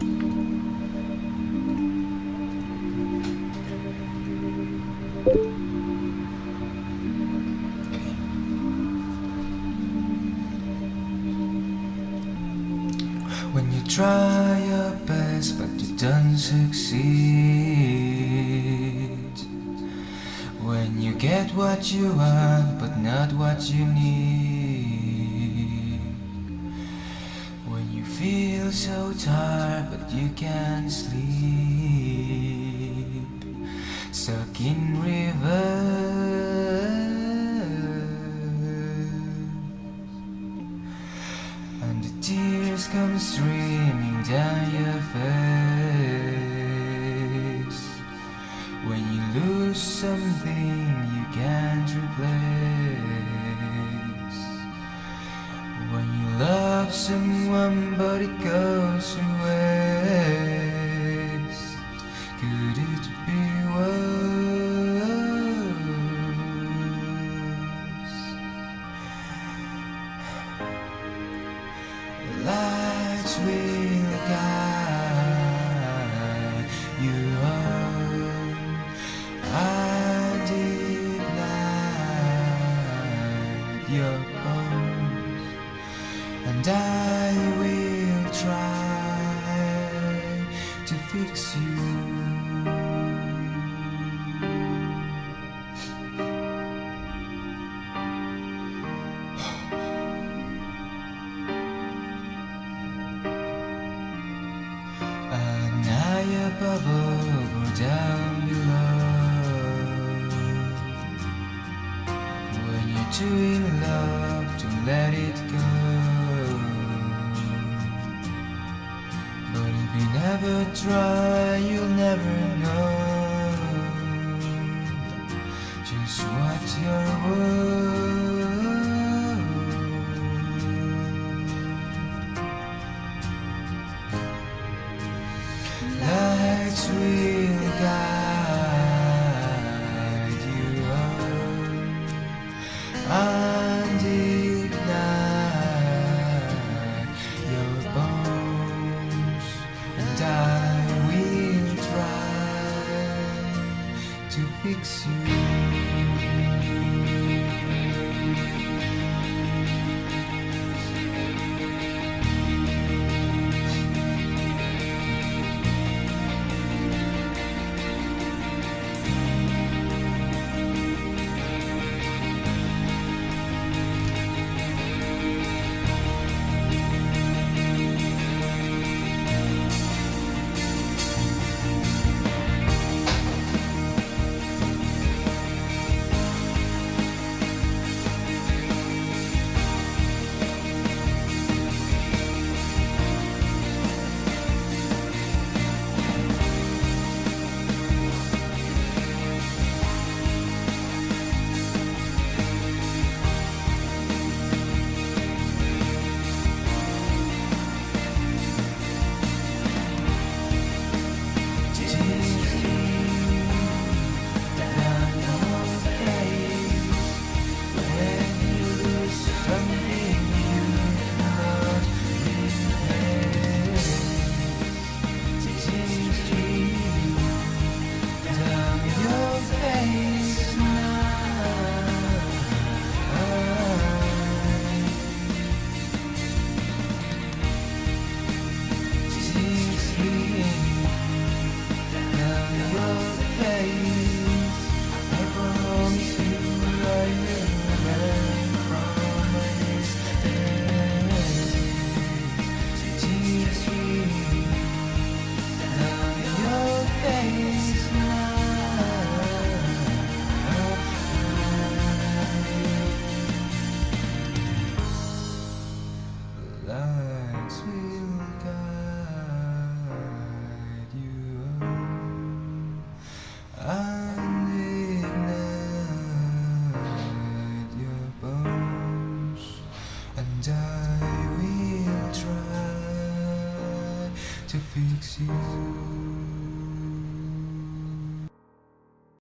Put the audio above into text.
When you try your best but you don't succeed, when you get what you want but not what you need, when you feel so tired but you can't sleep, stuck in reverse, and the tears come streaming down your face, when you lose something you can't replace, when you love someone but it goes to waste. Could it be worse? Lights will guide you home and ignite your bones, and I will try to fix you. And high above or down below, when you're too in love, don't let it go. But if you never try, you'll never know just what you're worth. Lights will guide you home and ignite your bones, and I will try to fix you. Lights will guide you home and ignite your bones, and I will try to fix you.